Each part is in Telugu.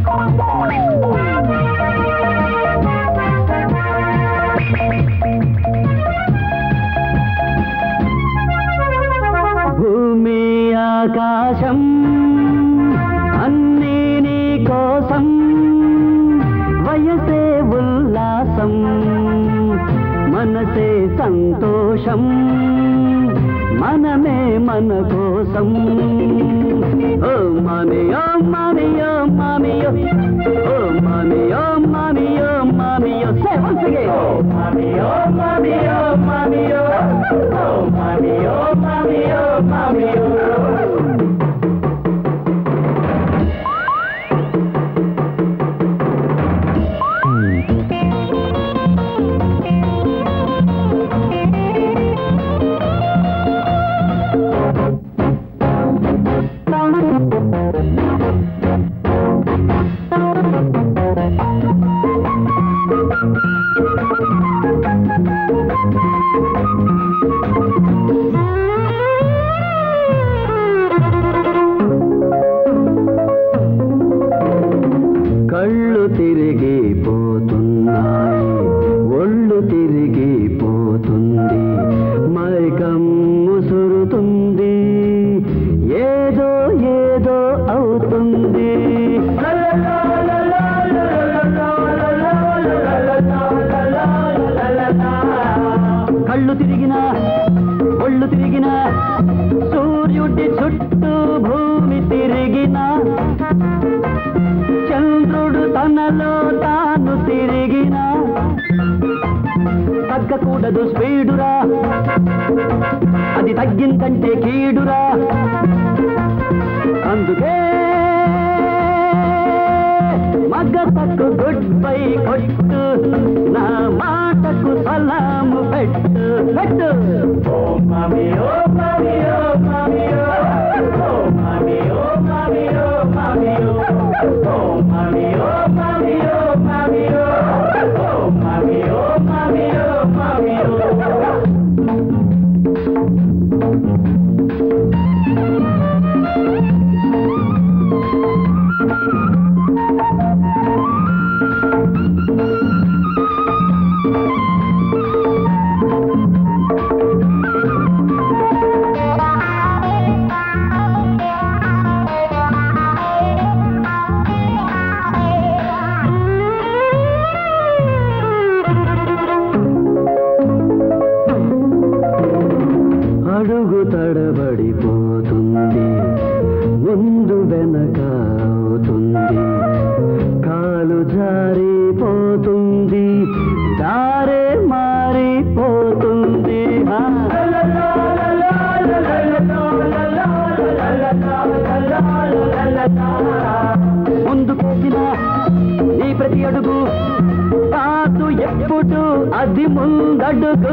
భూమి ఆకాశం అన్నీ నీ కోసం, వయసే ఉల్లాసం మనసే సంతోషం, మనమే మన కోసం. ఓ మామి ఓ మామి ఓ మామి ఓ మామి ఓ మామి ఓ మామి ఓ సే వన్స్ అగైన్ ఓ మామి ఓ మామి ఓ మామి ఓ మామి ఓ మామి ఓ మామి ఓ. కళ్ళు తిరిగిపోతున్నాయి, ఒళ్ళు తిరిగిపోతుంది, మైకం ముసురుతుంది, ఏదో ఏదో అవుతుంది. కళ్ళు తిరిగినా ఒళ్ళు తిరిగినా, సూర్యుడి చుట్టూ భూమి తిరిగినా, చంద్రుడు తనలో తాను తిరిగినా, తగ్గకూడదు స్పీడురా, అది తగ్గిందంటే కీడురా. అందుకే మగతకు గుడ్ బై కొట్టు, నా మాటకు సలాము పెట్టు పెట్టు. ఓ మామి ఓ మామి ఓ మామి ఓ మామి ఓ మామి ఓ మామి ఓ మామి ఓ మామి ఓ మామి ఓ మామి ఓ మామి ఓ మామి ఓ. అడుగు తడబడిపోతుంది, ముందు వెనక అవుతుంది, కాలు జారిపోతుంది, దారే మారిపోతుంది. ముందుకేసిన నీ ప్రతి అడుగు కాదు ఎప్పుడు అది ముందడుగు,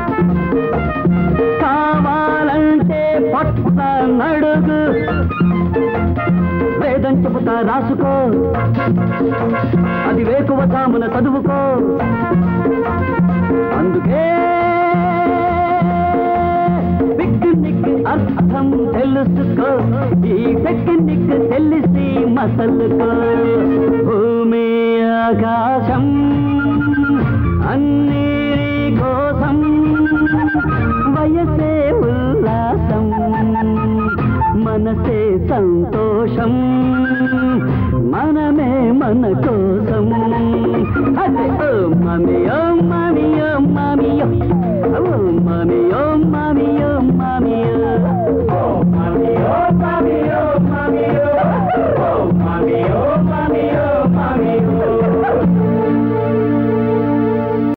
కావాలంటే పట్ట నడుగు, వేదం చెబుతా రాసుకో, అది వేకువ తామున చదువుకో. అందుకే పిక్నిక్ అర్థం తెలుసుకో, ఈ టెక్నిక్ తెలిసి మసలుకో. భూమి ఆకాశం అన్నీ కోసం, వయసే ఉల్లాసం మనసే సంతోషం, మనమే మన కోసం. అదే ఓ మమ్మీ